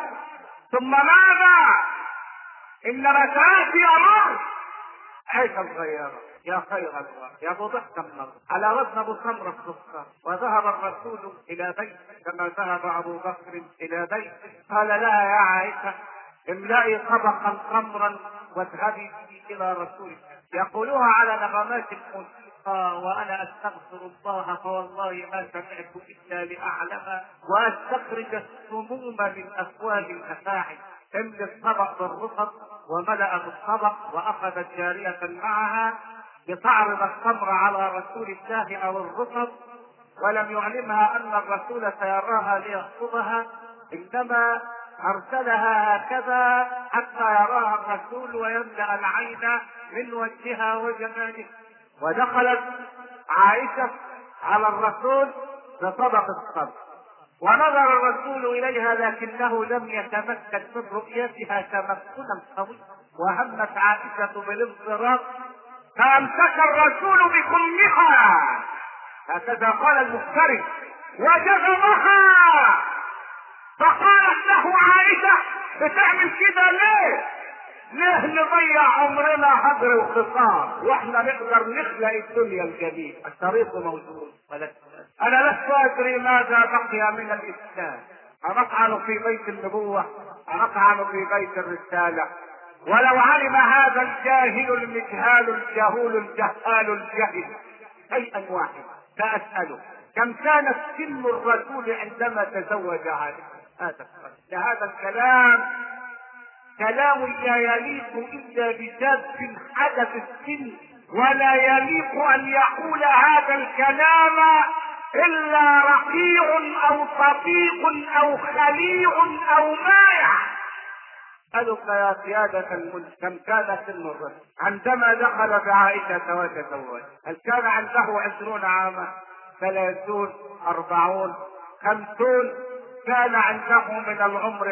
إنما سيأتي أمر عائشة صغيرة، يا خير الورى، يا ابو ضحكة منورة، على وزن ابو سمرة السكر. وذهب الرسول الى بيت كما ذهب ابو بكر الى بيت. قال لها: يا عائشة، املئي طبقا خمرا واذهبي الى رسول الله. يقولوها على نغمات الموسيقى وانا استغفر الله، فوالله ما سمعت الا لاعلم واستخرج السموم من افواه الافاعي. املي الطبق بالرطب، وملأ بالطبق، واخذت جارية معها لتعرض الخمر على رسول الله او الرطب، ولم يعلمها ان الرسول سيراها ليخطبها، انما ارسلها هكذا حتى يراها الرسول ويملأ العين من وجهها وجماله. ودخلت عائشة على الرسول بطبق الخمر، ونظر الرسول اليها لكنه لم يتمكن من رؤيتها تمكنا قويا، وهمت عائشة بالاضطراب فامسك الرسول بكمها، هكذا قال المفترس، وجذبها. فقالت له عائشة: بتعمل كده ليه نضيع عمرنا هدر وخصام واحنا نقدر نخلق الدنيا الجميل؟ الطريق موجود. انا لست ادري ماذا بقي من الاسلام، انطعن في بيت النبوة، انطعن في بيت الرسالة. ولو علم هذا الجاهل المجهال الجهول الجهال الجهل شيئا واحدا سأسأله: كم كانت سن الرسول عندما تزوج عائشة؟ هذا الكلام كلام لا يليق الا بشاب حدث السن، ولا يليق ان يقول هذا الكلام الا رقيع او صديق او خليع او مائع. أسألك يا سيادة الملك كم كان سن الرجل عندما دخل بعائشة وتزوج؟ هل كان عنده 20 عاما؟ 30؟ 40؟ 50؟ كان عنده من العمر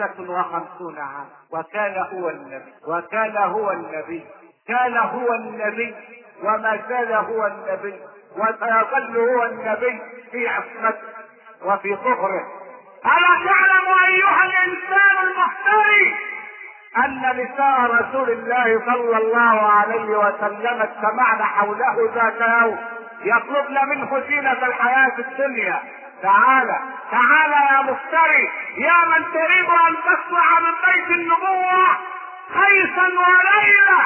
55 عاما، وكان هو النبي، وكان هو النبي، كان هو النبي، وما زال هو النبي، وسيظل هو النبي في عصمته وفي طهره. ألا تعلم أيها الإنسان المحترم أن نساء رسول الله صلى الله عليه وسلم اجتمعن حوله ذات يوم يطلبن منه زينة الحياة الدنيا. تعالى تعالى يا مفتري، يا من تريد أن تصنع من بيت النبوة قيسا وليلى،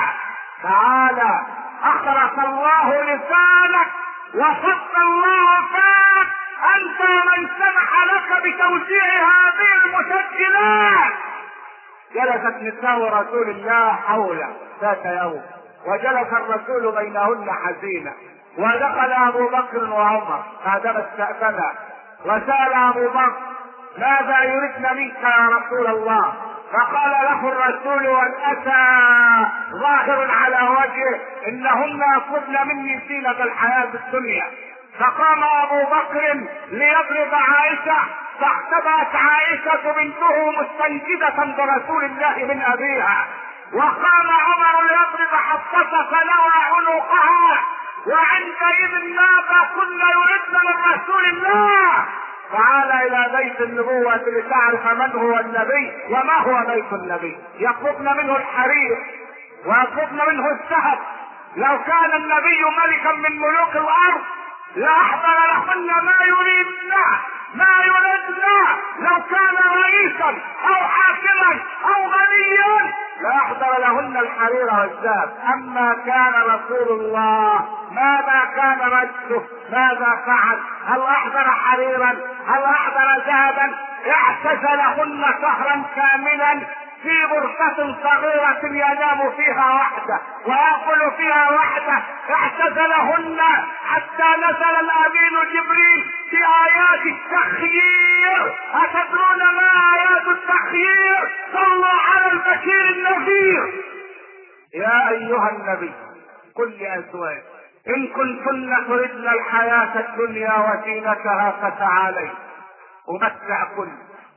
تعالى. أخرس الله لسانك وصد الله فاك، أنت من سمح لك بتوزيع هذه المسجلات. جلست نساء رسول الله حوله ذات يوم، وجلس الرسول بينهن حزينا، ودخل ابو بكر وعمر بعدما استأذنا، وسأل ابو بكر ماذا يردن منك يا رسول الله؟ فقال له الرسول والاسى ظاهر على وجهه انهن يطلبن مني زينة الحياة الدنيا. فقام ابو بكر ليضرب عائشة، فاعتبرت عائشة بنته مستنجدة برسول الله من ابيها، وقام عمر ليضرب حفصة فنوى عنقها، وعندئذ ماذا كنا يردن من رسول الله؟ تعال الى بيت النبوة لتعرف من هو النبي وما هو بيت النبي. يطلبن منه الحرير ويطلبن منه الذهب. لو كان النبي ملكا من ملوك الارض لاحضر لهن ما يريدنا ما يريدنا. لو كان رئيسا او حاكما او غنيا لاحضر لهن الحرير والذهب. اما كان رسول الله ماذا كان رده؟ ماذا فعل؟ هل احضر حريرا؟ هل احضر ذهبا؟ اعتزلهن شهرا كاملا في غرفة صغيرة ينام فيها وحده ويأكل فيها وحده. اعتزلهن حتى نزل الامين جبريل بآيات التخيير. أتدرون ما آيات التخيير؟ صلوا على البشير النذير. يا أيها النبي قل لأزواجك إن كنتن تردن الحياة الدنيا وزينتها فتعالين أمتعكن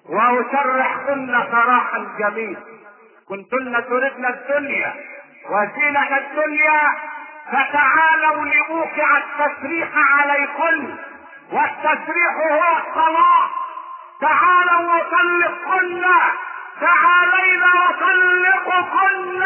وأسرحكن سراحا جميلا. كنتن تردن الدنيا وزينة الدنيا فتعالوا لأوقع التسريح عليكن، والتسريح هو الطلاق. تعالوا وطلقكن، تعالينا وطلقكن،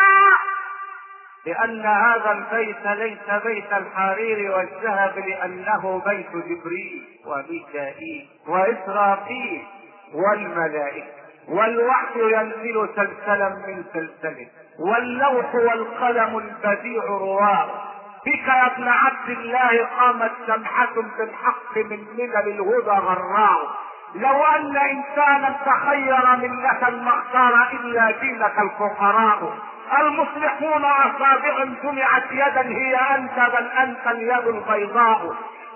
لأن هذا البيت ليس بيت الحرير والذهب، لأنه بيت جبريل وميكائيل وإسرافيل والملائكة، والوحي ينزل سلسلا من سلسله، واللوح والقلم البديع رواه. بك يا ابن عبد الله قامت سمحة بالحق من ملل الهدى غراء. لو ان انسانا تخير ملة ما اختار الا دينك الفقراء. المصلحون اصابع جمعت يدا هي انت، بل انت اليد البيضاء.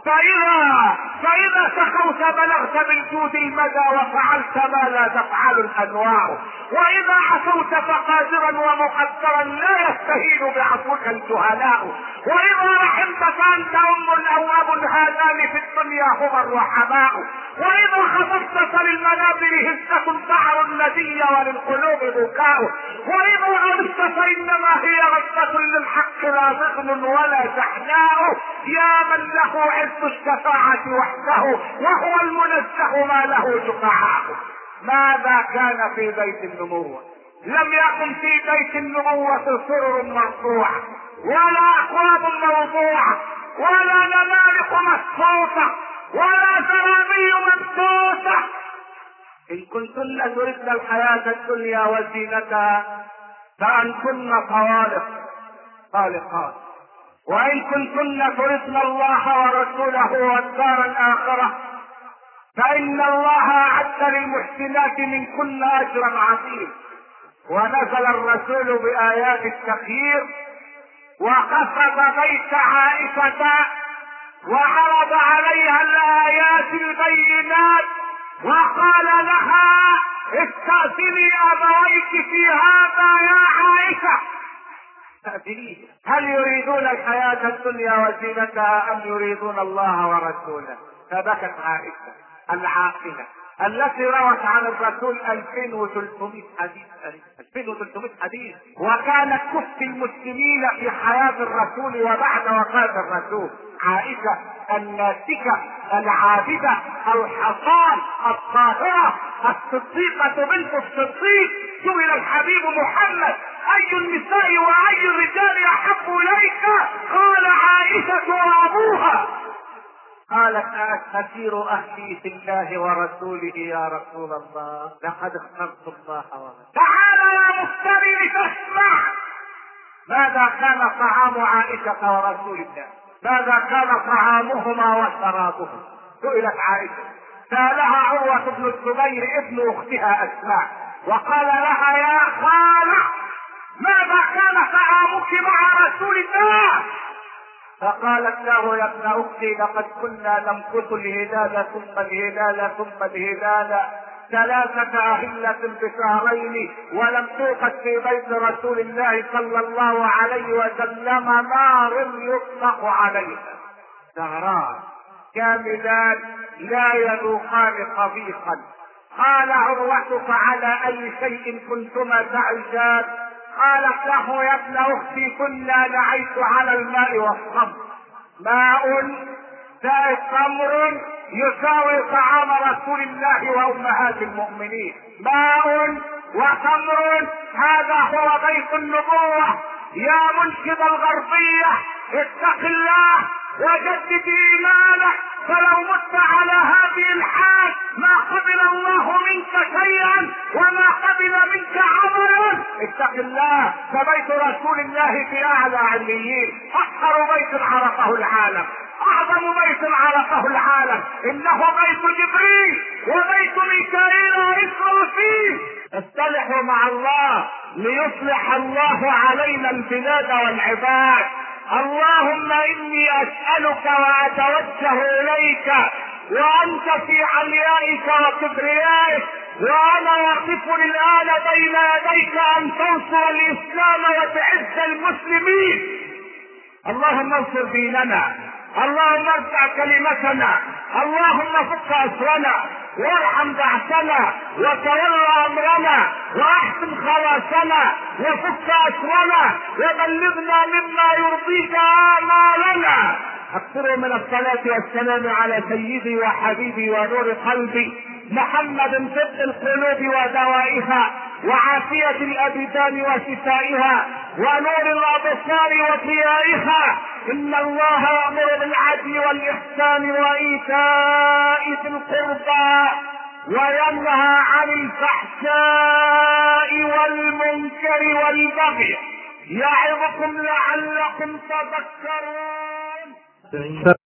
فإذا سخوت بلغت بالجود المدى وفعلت ما لا تفعل الأنواع. وإذا عفوت فقادرا ومقدرا لا يستهين بعفوك الجهلاء. وإذا رحمت فأنت أم أو أب، هذان في الدنيا هما الرحماء. وإذا خففت فللمنابر هزة شعر الندي وللقلوب بكاء. وإذا غرست فإنما هي غرسة للحق لا ضغن ولا زحناء. يا من له عز الشفاعة وحده وهو المنزه ما له شفعاء. ماذا كان في بيت النبوة؟ لم يكن في بيت النبوة سرر مرفوعة ولا أكواب موضوعة ولا نمارق مصفوفة ولا زرابي مبثوثة. إن كنتن تردن الحياة الدنيا وزينتها فأنتن خالقات. وإن كنتن تردن الله ورسوله والدار الآخرة فإن الله أعد للمحسنات منكن أجرا عظيما. ونزل الرسول بآيات التخيير وقصد بيت عائشة وعرض عليها الآيات البينات وقال لها استأذني أبويك في هذا يا عائشة. استأذنيه. هل يريدون الحياة الدنيا وزينتها أم يريدون الله ورسوله؟ فبكت عائشة العاقلة التي روت عن الرسول 2300 حديث. 2300 حديث، وكانت تفتي المسلمين في حياة الرسول وبعد وفاة الرسول. عائشة الناسكة العابدة الحصان الطاهرة الصديقة بنت الصديق. سئل الحبيب محمد: أي النساء وأي الرجال أحب إليك؟ قال: عائشة وأبوها. قالت: أستثير أهلي في الله ورسوله يا رسول الله، لقد اخترت الله ورسوله. تعال يا مستمع تسمع ماذا كان طعام عائشة ورسول الله، ماذا كان طعامهما وشرابهما. سئلت عائشة، سألها عروة بن الزبير ابن أختها أسماء وقال لها: يا خالة، ماذا كان طعامك مع رسول الله؟ فقالت له: يا ابن اختي، لقد كنا نمكث الهلال ثم الهلال ثم الهلال 3 أهلة بشهرين، ولم توقد في بيت رسول الله صلى الله عليه وسلم نار يطلق عليها. شهران كاملان لا يذوقان طبيخا. قال عروة: فعلى أي شيء كنتما تعيشان؟ قالت له: يا ابن اختي، كنا نعيش على الماء والخمر. ماء زائد خمر يساوي طعام رسول الله وامهات المؤمنين. ماء وخمر، هذا هو بيت النبوة. يا منشد الغربية، اتق الله وجدد ايمانك، فلو مت على هذه الحال ما قبل الله منك شيئا وما قبل منك عملا. اتق الله، فبيت رسول الله في اعلى عليين، اطهر بيت عرفه العالم، اعظم بيت عرفه العالم، انه بيت جبريل وبيت ميكائيل واسرافيل. اصطلحوا مع الله ليصلح الله علينا البلاد والعباد. اللهم اني اسألك واتوجه اليك وانت في عليائك وكبريائك، وانا واقف الان بين يديك ان تنصر الاسلام وتعز المسلمين. اللهم انصر ديننا، اللهم ارفع كلمتنا، اللهم فك اسرنا وارحم بعثنا وتولى امرنا واحسن خلاصنا وفك اسرنا وبلغنا مما يرضيك امالنا. اكثروا من الصلاة والسلام على سيدي وحبيبي ونور قلبي محمد، طب القلوب ودوائها وعافية الابدان وشفائها ونور الابصار وضيائها. ان الله يأمر بالعدل والاحسان وايتاء ذي القربى وينهى عن الفحشاء والمنكر والبغي، يعظكم لعلكم تذكرون.